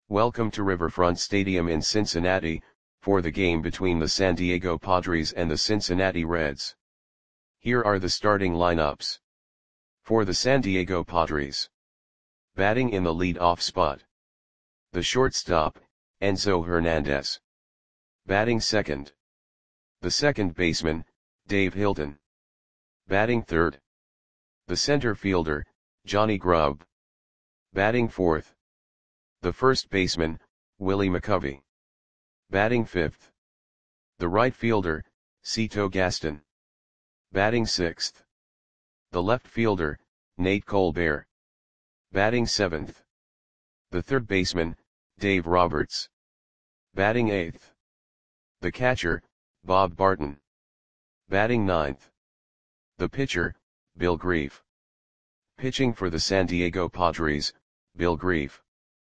Welcome to Riverfront Stadium in Cincinnati, for the game between the San Diego Padres and the Cincinnati Reds. Here are the starting lineups. For the San Diego Padres. Batting in the lead-off spot. The shortstop, Enzo Hernandez. Batting second. The second baseman, Dave Hilton. Batting third. The center fielder, Johnny Grubb. Batting fourth. The first baseman, Willie McCovey. Batting fifth. The right fielder, Cito Gaston. Batting sixth. The left fielder, Nate Colbert. Batting seventh. The third baseman, Dave Roberts. Batting eighth. The catcher, Bob Barton. Batting ninth. The pitcher, Bill Grief. Pitching for the San Diego Padres, Bill Grief.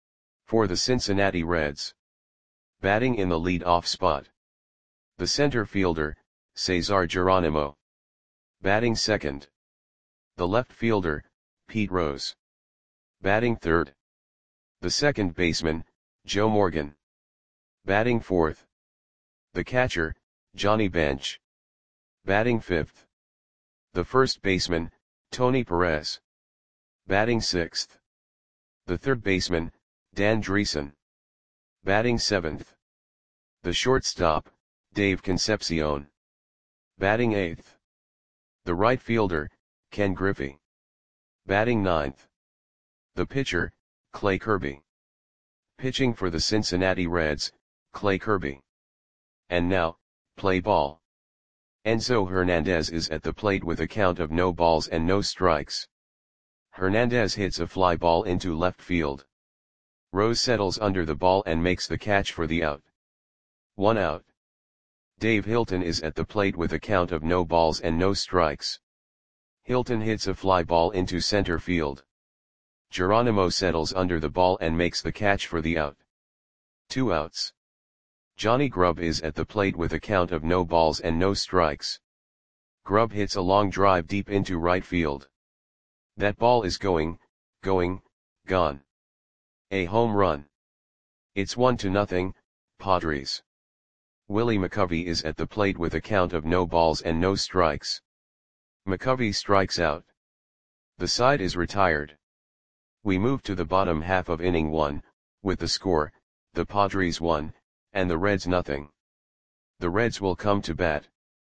For the Cincinnati Reds. Batting in the lead-off spot. The center fielder, Cesar Geronimo. Batting second. The left fielder, Pete Rose. Batting third. The second baseman, Joe Morgan. Batting fourth. The catcher, Johnny Bench. Batting fifth. The first baseman, Tony Perez. Batting sixth. The third baseman, Dan Dreesen. Batting seventh. The shortstop, Dave Concepcion. Batting eighth. The right fielder, Ken Griffey. Batting ninth. The pitcher, Clay Kirby. Pitching for the Cincinnati Reds, Clay Kirby. And now, play ball. Enzo Hernandez is at the plate with a count of no balls and no strikes. Hernandez hits a fly ball into left field. Rose settles under the ball and makes the catch for the out. 1 out. Dave Hilton is at the plate with a count of no balls and no strikes. Hilton hits a fly ball into center field. Geronimo settles under the ball and makes the catch for the out. 2 outs. Johnny Grubb is at the plate with a count of no balls and no strikes. Grubb hits a long drive deep into right field. That ball is gone. A home run. It's 1-0, Padres. Willie McCovey is at the plate with a count of no balls and no strikes. McCovey strikes out. The side is retired. We move to the bottom half of inning 1, with the score, the Padres 1, and the Reds 0. The Reds will come to bat.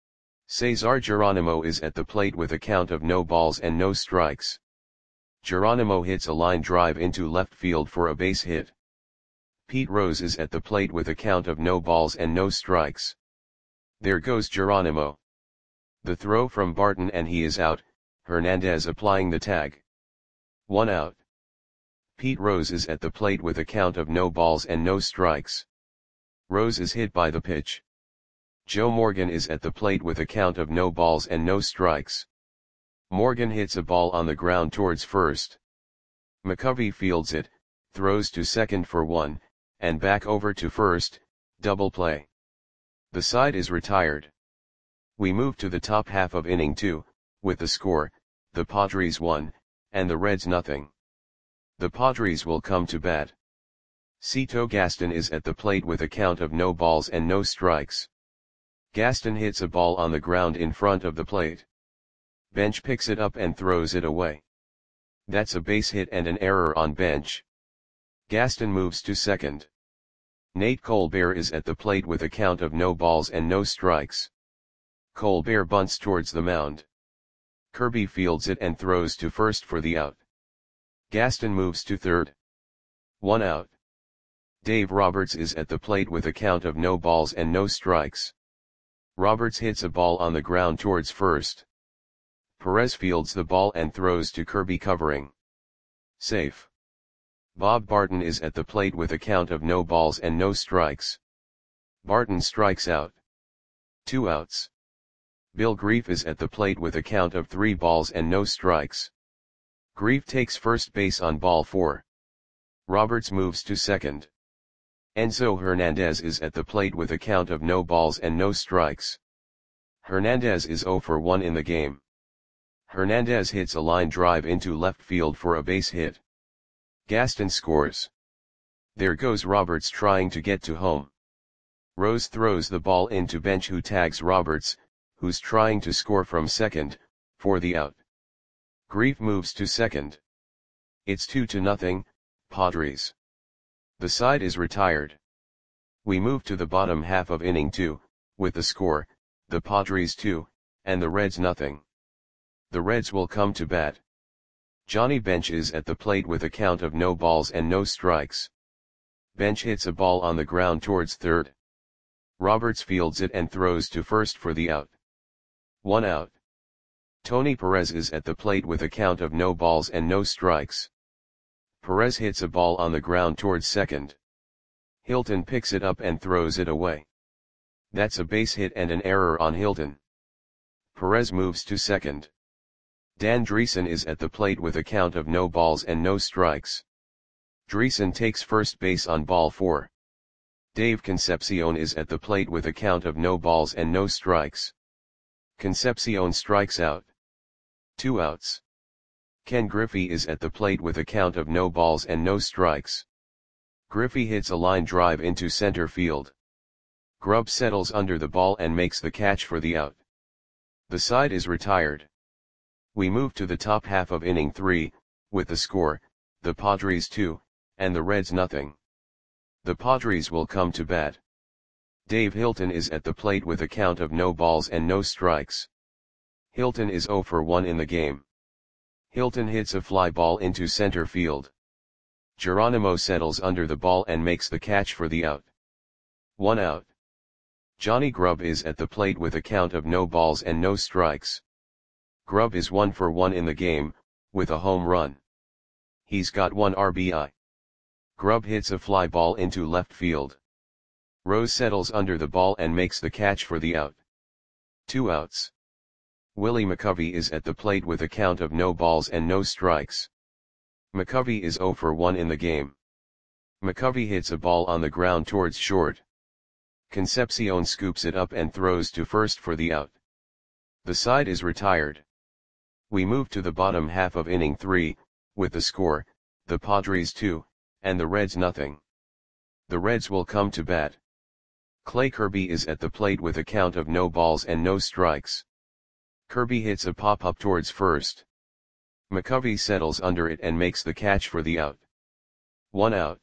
Cesar Geronimo is at the plate with a count of no balls and no strikes. Geronimo hits a line drive into left field for a base hit. Pete Rose is at the plate with a count of no balls and no strikes. There goes Geronimo. The throw from Barton and he is out, Hernandez applying the tag. 1 out. Pete Rose is at the plate with a count of no balls and no strikes. Rose is hit by the pitch. Joe Morgan is at the plate with a count of no balls and no strikes. Morgan hits a ball on the ground towards first. McCovey fields it, throws to second for 1, and back over to first, double play. The side is retired. We move to the top half of inning 2, with the score, the Padres 1, and the Reds 0. The Padres will come to bat. Cito Gaston is at the plate with a count of no balls and no strikes. Gaston hits a ball on the ground in front of the plate. Bench picks it up and throws it away. That's a base hit and an error on Bench. Gaston moves to second. Nate Colbert is at the plate with a count of no balls and no strikes. Colbert bunts towards the mound. Kirby fields it and throws to first for the out. Gaston moves to third. 1 out. Dave Roberts is at the plate with a count of no balls and no strikes. Roberts hits a ball on the ground towards first. Perez fields the ball and throws to Kirby covering. Safe. Bob Barton is at the plate with a count of no balls and no strikes. Barton strikes out. 2 outs. Bill Grief is at the plate with a count of 3 balls and no strikes. Grief takes first base on ball 4. Roberts moves to second. Enzo Hernandez is at the plate with a count of no balls and no strikes. Hernandez is 0 for 1 in the game. Hernandez hits a line drive into left field for a base hit. Gaston scores. There goes Roberts trying to get to home. Rose throws the ball into Bench, who tags Roberts, who's trying to score from second, for the out. Grief moves to second. It's 2-0, Padres. The side is retired. We move to the bottom half of inning 2, with the score, the Padres 2, and the Reds nothing. The Reds will come to bat. Johnny Bench is at the plate with a count of no balls and no strikes. Bench hits a ball on the ground towards third. Roberts fields it and throws to first for the out. 1 out. Tony Perez is at the plate with a count of no balls and no strikes. Perez hits a ball on the ground towards second. Hilton picks it up and throws it away. That's a base hit and an error on Hilton. Perez moves to second. Dan Dreesen is at the plate with a count of no balls and no strikes. Dreesen takes first base on ball 4. Dave Concepcion is at the plate with a count of no balls and no strikes. Concepcion strikes out. 2 outs. Ken Griffey is at the plate with a count of no balls and no strikes. Griffey hits a line drive into center field. Grubb settles under the ball and makes the catch for the out. The side is retired. We move to the top half of inning 3, with the score, the Padres 2, and the Reds nothing. The Padres will come to bat. Dave Hilton is at the plate with a count of no balls and no strikes. Hilton is 0 for 1 in the game. Hilton hits a fly ball into center field. Geronimo settles under the ball and makes the catch for the out. 1 out. Johnny Grubb is at the plate with a count of no balls and no strikes. Grubb is 1 for 1 in the game, with a home run. He's got 1 RBI. Grubb hits a fly ball into left field. Rose settles under the ball and makes the catch for the out. 2 outs. Willie McCovey is at the plate with a count of no balls and no strikes. McCovey is 0 for 1 in the game. McCovey hits a ball on the ground towards short. Concepcion scoops it up and throws to first for the out. The side is retired. We move to the bottom half of inning 3, with the score, the Padres 2, and the Reds nothing. The Reds will come to bat. Clay Kirby is at the plate with a count of no balls and no strikes. Kirby hits a pop-up towards first. McCovey settles under it and makes the catch for the out. 1 out.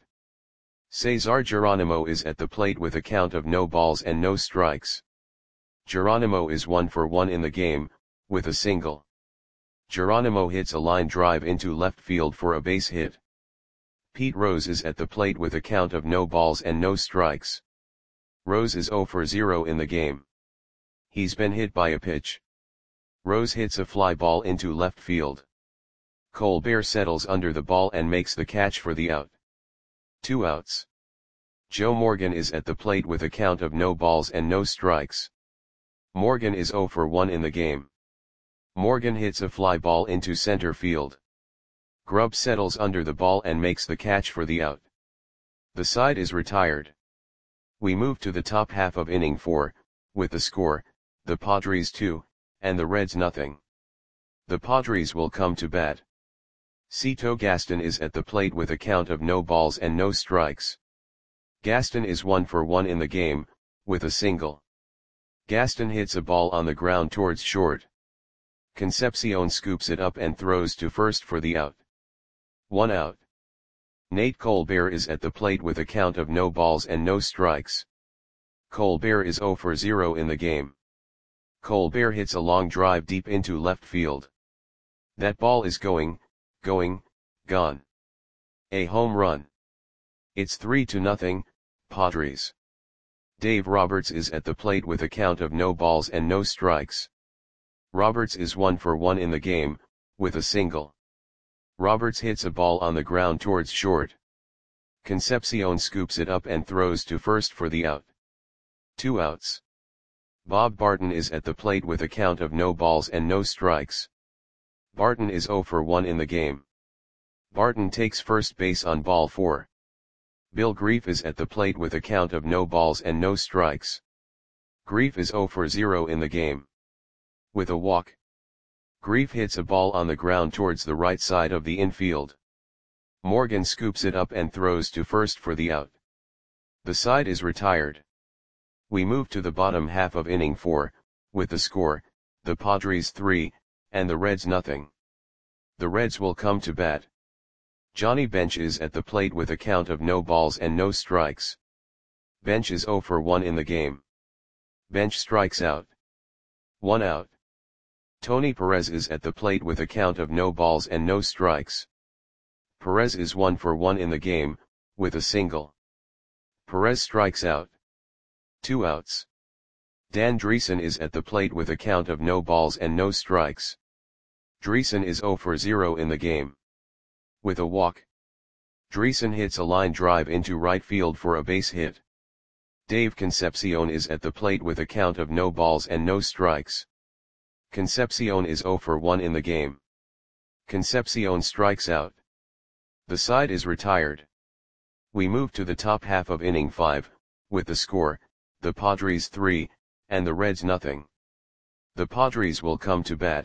Cesar Geronimo is at the plate with a count of no balls and no strikes. Geronimo is 1 for 1 in the game, with a single. Geronimo hits a line drive into left field for a base hit. Pete Rose is at the plate with a count of no balls and no strikes. Rose is 0 for 0 in the game. He's been hit by a pitch. Rose hits a fly ball into left field. Colbert settles under the ball and makes the catch for the out. 2 outs. Joe Morgan is at the plate with a count of no balls and no strikes. Morgan is 0 for 1 in the game. Morgan hits a fly ball into center field. Grubb settles under the ball and makes the catch for the out. The side is retired. We move to the top half of inning 4, with the score, the Padres 2, and the Reds nothing. The Padres will come to bat. Cito Gaston is at the plate with a count of no balls and no strikes. Gaston is 1 for 1 in the game, with a single. Gaston hits a ball on the ground towards short. Concepcion scoops it up and throws to first for the out. 1 out. Nate Colbert is at the plate with a count of no balls and no strikes. Colbert is 0 for 0 in the game. Colbert hits a long drive deep into left field. That ball is gone. A home run. It's 3-0, Padres. Dave Roberts is at the plate with a count of no balls and no strikes. Roberts is 1 for 1 in the game, with a single. Roberts hits a ball on the ground towards short. Concepcion scoops it up and throws to first for the out. 2 outs. Bob Barton is at the plate with a count of no balls and no strikes. Barton is 0 for 1 in the game. Barton takes first base on ball 4. Bill Grief is at the plate with a count of no balls and no strikes. Grief is 0 for 0 in the game. With a walk. Grief hits a ball on the ground towards the right side of the infield. Morgan scoops it up and throws to first for the out. The side is retired. We move to the bottom half of inning 4, with the score, the Padres 3, and the Reds nothing. The Reds will come to bat. Johnny Bench is at the plate with a count of no balls and no strikes. Bench is 0 for 1 in the game. Bench strikes out. 1 out. Tony Perez is at the plate with a count of no balls and no strikes. Perez is 1 for 1 in the game, with a single. Perez strikes out. 2 outs. Dan Dreesen is at the plate with a count of no balls and no strikes. Dreesen is 0 for 0 in the game. With a walk. Dreesen hits a line drive into right field for a base hit. Dave Concepcion is at the plate with a count of no balls and no strikes. Concepcion is 0 for 1 in the game. Concepcion strikes out. The side is retired. We move to the top half of inning 5, with the score, the Padres 3, and the Reds nothing. The Padres will come to bat.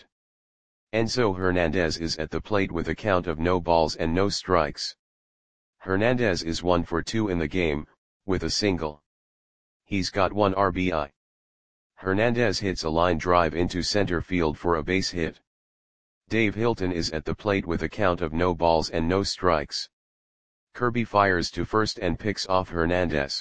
Enzo Hernandez is at the plate with a count of no balls and no strikes. Hernandez is 1 for 2 in the game, with a single. He's got 1 RBI. Hernandez hits a line drive into center field for a base hit. Dave Hilton is at the plate with a count of no balls and no strikes. Kirby fires to first and picks off Hernandez.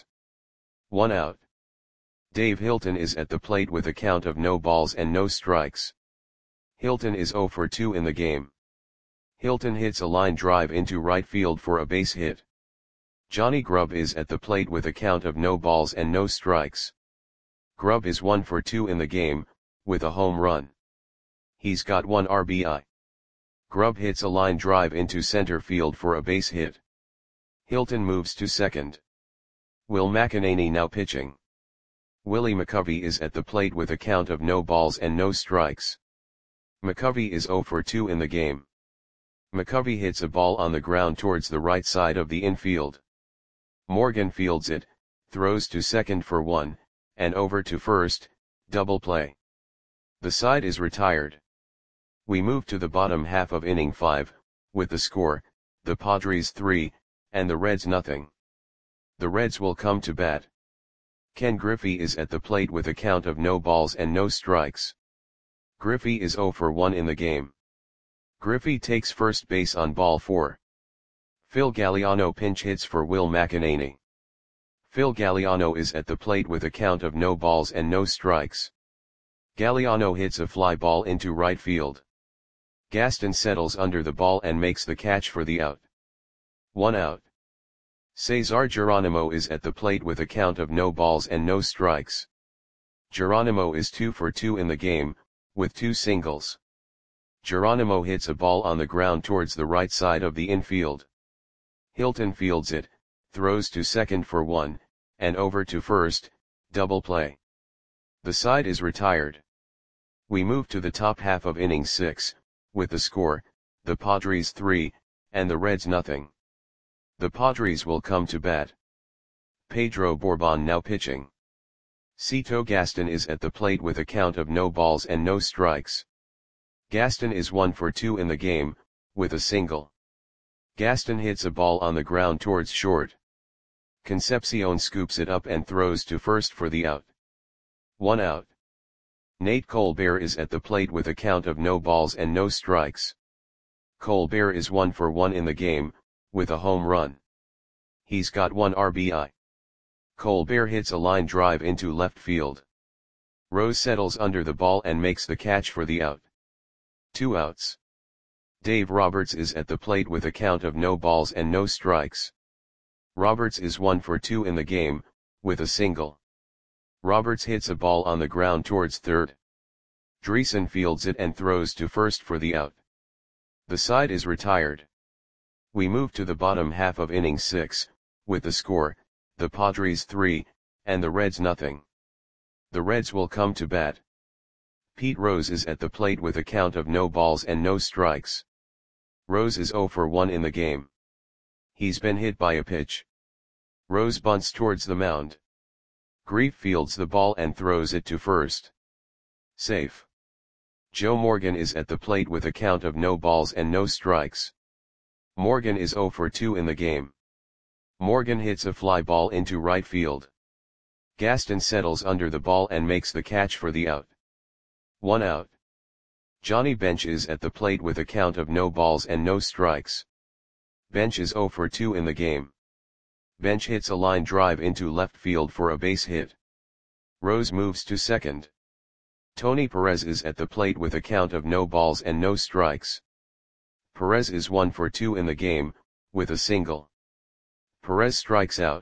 1 out. Dave Hilton is at the plate with a count of no balls and no strikes. Hilton is 0 for 2 in the game. Hilton hits a line drive into right field for a base hit. Johnny Grubb is at the plate with a count of no balls and no strikes. Grubb is 1 for 2 in the game, with a home run. He's got 1 RBI. Grubb hits a line drive into center field for a base hit. Hilton moves to second. Will McEnany now pitching. Willie McCovey is at the plate with a count of no balls and no strikes. McCovey is 0 for 2 in the game. McCovey hits a ball on the ground towards the right side of the infield. Morgan fields it, throws to second for 1, and over to first, double play. The side is retired. We move to the bottom half of inning 5, with the score, the Padres 3, and the Reds nothing. The Reds will come to bat. Ken Griffey is at the plate with a count of no balls and no strikes. Griffey is 0 for 1 in the game. Griffey takes first base on ball 4. Phil Galliano pinch hits for Will McEnany. Phil Galliano is at the plate with a count of no balls and no strikes. Galliano hits a fly ball into right field. Gaston settles under the ball and makes the catch for the out. 1 out. Cesar Geronimo is at the plate with a count of no balls and no strikes. Geronimo is 2 for 2 in the game, with 2 singles. Geronimo hits a ball on the ground towards the right side of the infield. Hilton fields it, throws to second for 1, and over to first, double play. The side is retired. We move to the top half of inning 6, with the score, the Padres 3, and the Reds nothing. The Padres will come to bat. Pedro Bourbon now pitching. Cito Gaston is at the plate with a count of no balls and no strikes. Gaston is 1 for 2 in the game, with a single. Gaston hits a ball on the ground towards short. Concepcion scoops it up and throws to first for the out. 1 out. Nate Colbert is at the plate with a count of no balls and no strikes. Colbert is 1 for 1 in the game, with a home run. He's got 1 RBI. Colbert hits a line drive into left field. Rose settles under the ball and makes the catch for the out. 2 outs. Dave Roberts is at the plate with a count of no balls and no strikes. Roberts is 1 for 2 in the game, with a single. Roberts hits a ball on the ground towards third. Dreesen fields it and throws to first for the out. The side is retired. We move to the bottom half of inning 6, with the score, the Padres 3, and the Reds nothing. The Reds will come to bat. Pete Rose is at the plate with a count of no balls and no strikes. Rose is 0 for 1 in the game. He's been hit by a pitch. Rose bunts towards the mound. Grief fields the ball and throws it to first. Safe. Joe Morgan is at the plate with a count of no balls and no strikes. Morgan is 0 for 2 in the game. Morgan hits a fly ball into right field. Gaston settles under the ball and makes the catch for the out. 1 out. Johnny Bench is at the plate with a count of no balls and no strikes. Bench is 0 for 2 in the game. Bench hits a line drive into left field for a base hit. Rose moves to second. Tony Perez is at the plate with a count of no balls and no strikes. Perez is 1 for 2 in the game, with a single. Perez strikes out.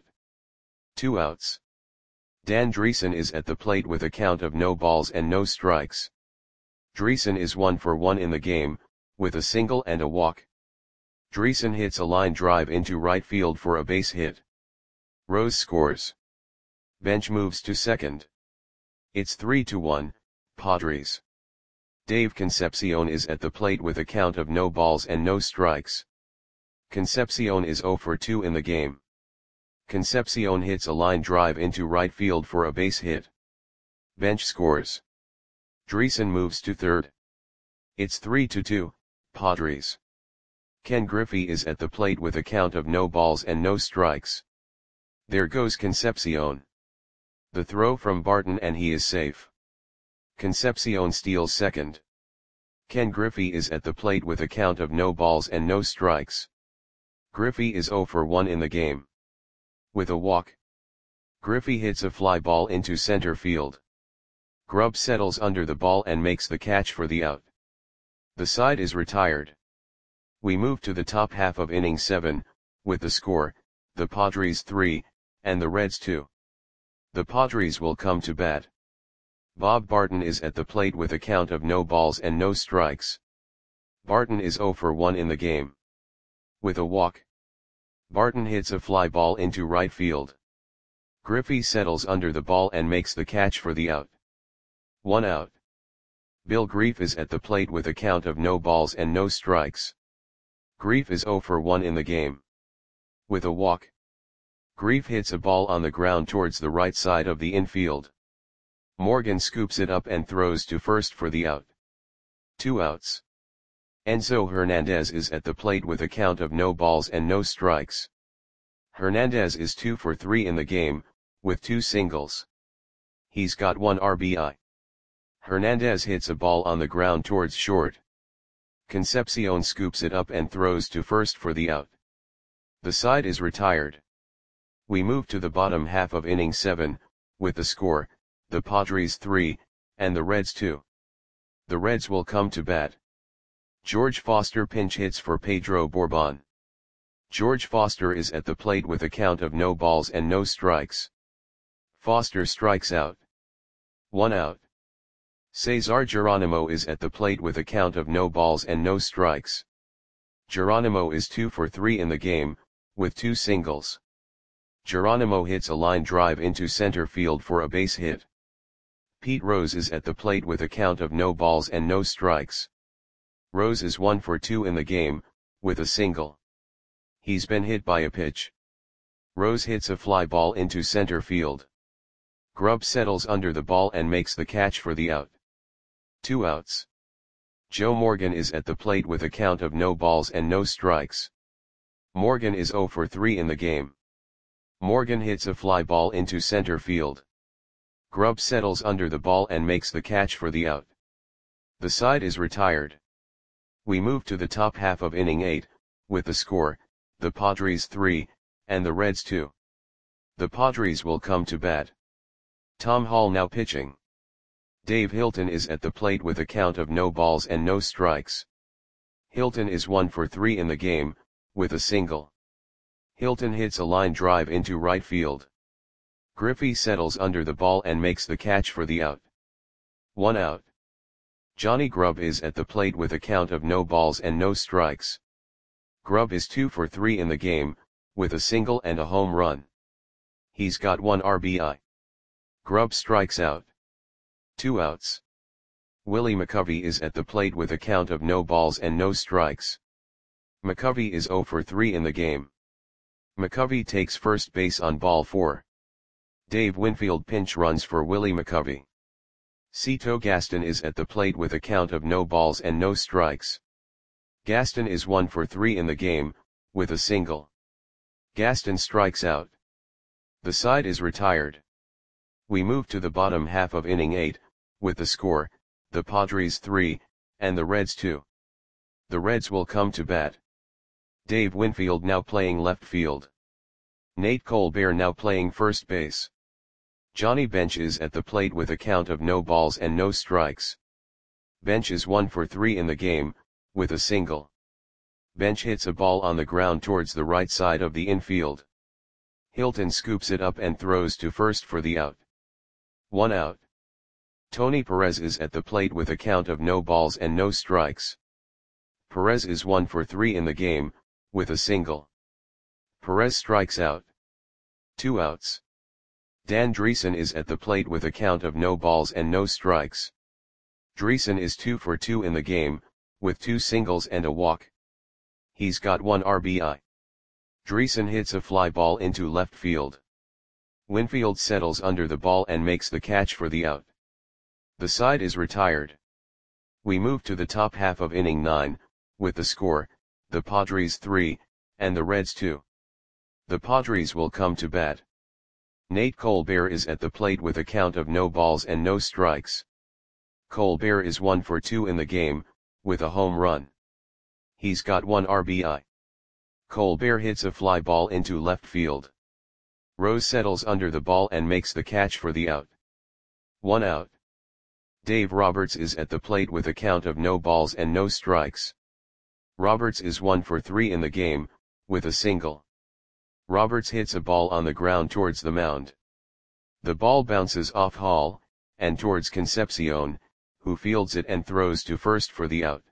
2 outs. Dan Dreesen is at the plate with a count of no balls and no strikes. Dreesen is 1 for 1 in the game, with a single and a walk. Dreesen hits a line drive into right field for a base hit. Rose scores. Bench moves to second. It's 3-1, Padres. Dave Concepcion is at the plate with a count of no balls and no strikes. Concepcion is 0 for 2 in the game. Concepcion hits a line drive into right field for a base hit. Bench scores. Dreesen moves to third. It's 3-2, Padres. Ken Griffey is at the plate with a count of no balls and no strikes. There goes Concepcion. The throw from Barton and he is safe. Concepcion steals second. Ken Griffey is at the plate with a count of no balls and no strikes. Griffey is 0 for 1 in the game. With a walk. Griffey hits a fly ball into center field. Grubb settles under the ball and makes the catch for the out. The side is retired. We move to the top half of inning 7, with the score, the Padres 3, and the Reds 2. The Padres will come to bat. Bob Barton is at the plate with a count of no balls and no strikes. Barton is 0 for 1 in the game. With a walk. Barton hits a fly ball into right field. Griffey settles under the ball and makes the catch for the out. 1 out. Bill Grief is at the plate with a count of no balls and no strikes. Grief is 0 for 1 in the game. With a walk. Grief hits a ball on the ground towards the right side of the infield. Morgan scoops it up and throws to first for the out. 2 outs. Enzo Hernandez is at the plate with a count of no balls and no strikes. Hernandez is 2 for 3 in the game, with 2 singles. He's got 1 RBI. Hernandez hits a ball on the ground towards short. Concepcion scoops it up and throws to first for the out. The side is retired. We move to the bottom half of inning 7, with the score, the Padres 3, and the Reds 2. The Reds will come to bat. George Foster pinch hits for Pedro Bourbon. George Foster is at the plate with a count of no balls and no strikes. Foster strikes out. 1 out. Cesar Geronimo is at the plate with a count of no balls and no strikes. Geronimo is 2 for 3 in the game, with 2 singles. Geronimo hits a line drive into center field for a base hit. Pete Rose is at the plate with a count of no balls and no strikes. Rose is 1 for 2 in the game, with a single. He's been hit by a pitch. Rose hits a fly ball into center field. Grubb settles under the ball and makes the catch for the out. 2 outs. Joe Morgan is at the plate with a count of no balls and no strikes. Morgan is 0 for 3 in the game. Morgan hits a fly ball into center field. Grubb settles under the ball and makes the catch for the out. The side is retired. We move to the top half of inning 8, with the score, the Padres 3, and the Reds 2. The Padres will come to bat. Tom Hall now pitching. Dave Hilton is at the plate with a count of no balls and no strikes. Hilton is 1 for 3 in the game, with a single. Hilton hits a line drive into right field. Griffey settles under the ball and makes the catch for the out. 1 out. Johnny Grubb is at the plate with a count of no balls and no strikes. Grubb is 2 for 3 in the game, with a single and a home run. He's got 1 RBI. Grubb strikes out. 2 outs. Willie McCovey is at the plate with a count of no balls and no strikes. McCovey is 0 for 3 in the game. McCovey takes first base on ball 4. Dave Winfield pinch runs for Willie McCovey. Cito Gaston is at the plate with a count of no balls and no strikes. Gaston is 1 for 3 in the game, with a single. Gaston strikes out. The side is retired. We move to the bottom half of inning 8, with the score, the Padres 3, and the Reds 2. The Reds will come to bat. Dave Winfield now playing left field. Nate Colbert now playing first base. Johnny Bench is at the plate with a count of no balls and no strikes. Bench is 1 for 3 in the game, with a single. Bench hits a ball on the ground towards the right side of the infield. Hilton scoops it up and throws to first for the out. 1 out. Tony Perez is at the plate with a count of no balls and no strikes. Perez is 1 for 3 in the game, with a single. Perez strikes out. 2 outs. Dan Dreesen is at the plate with a count of no balls and no strikes. Dreesen is 2 for 2 in the game, with 2 singles and a walk. He's got 1 RBI. Dreesen hits a fly ball into left field. Winfield settles under the ball and makes the catch for the out. The side is retired. We move to the top half of inning 9, with the score, the Padres 3, and the Reds 2. The Padres will come to bat. Nate Colbert is at the plate with a count of no balls and no strikes. Colbert is 1 for 2 in the game, with a home run. He's got 1 RBI. Colbert hits a fly ball into left field. Rose settles under the ball and makes the catch for the out. 1 out. Dave Roberts is at the plate with a count of no balls and no strikes. Roberts is 1 for 3 in the game, with a single. Roberts hits a ball on the ground towards the mound. The ball bounces off Hall, and towards Concepcion, who fields it and throws to first for the out.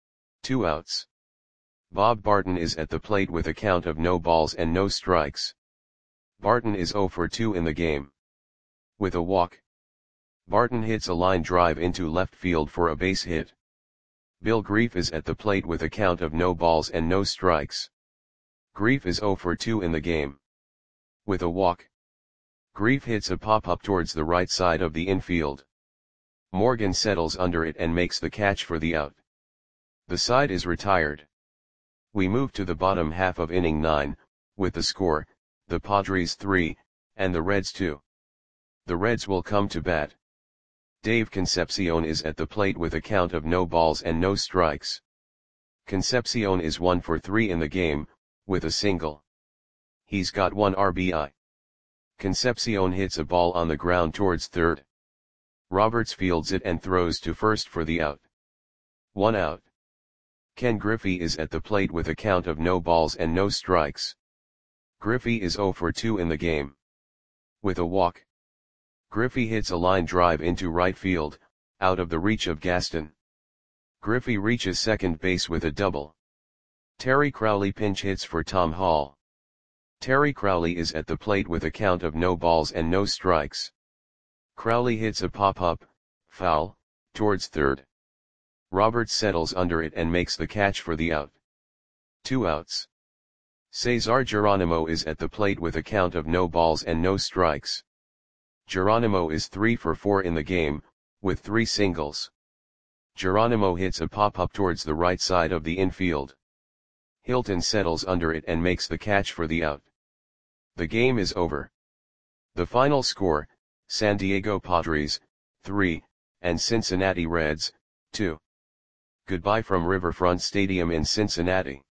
2 outs. Bob Barton is at the plate with a count of no balls and no strikes. Barton is 0 for 2 in the game. With a walk. Barton hits a line drive into left field for a base hit. Bill Grief is at the plate with a count of no balls and no strikes. Grief is 0 for 2 in the game. With a walk. Grief hits a pop-up towards the right side of the infield. Morgan settles under it and makes the catch for the out. The side is retired. We move to the bottom half of inning 9, with the score, the Padres 3, and the Reds 2. The Reds will come to bat. Dave Concepcion is at the plate with a count of no balls and no strikes. Concepcion is 1 for 3 in the game, with a single. He's got 1 RBI. Concepcion hits a ball on the ground towards third. Roberts fields it and throws to first for the out. 1 out. Ken Griffey is at the plate with a count of no balls and no strikes. Griffey is 0 for 2 in the game. With a walk. Griffey hits a line drive into right field, out of the reach of Gaston. Griffey reaches second base with a double. Terry Crowley pinch hits for Tom Hall. Terry Crowley is at the plate with a count of no balls and no strikes. Crowley hits a pop-up, foul, towards third. Roberts settles under it and makes the catch for the out. 2 outs. Cesar Geronimo is at the plate with a count of no balls and no strikes. Geronimo is 3 for 4 in the game, with 3 singles. Geronimo hits a pop-up towards the right side of the infield. Hilton settles under it and makes the catch for the out. The game is over. The final score, San Diego Padres, 3, and Cincinnati Reds, 2. Goodbye from Riverfront Stadium in Cincinnati.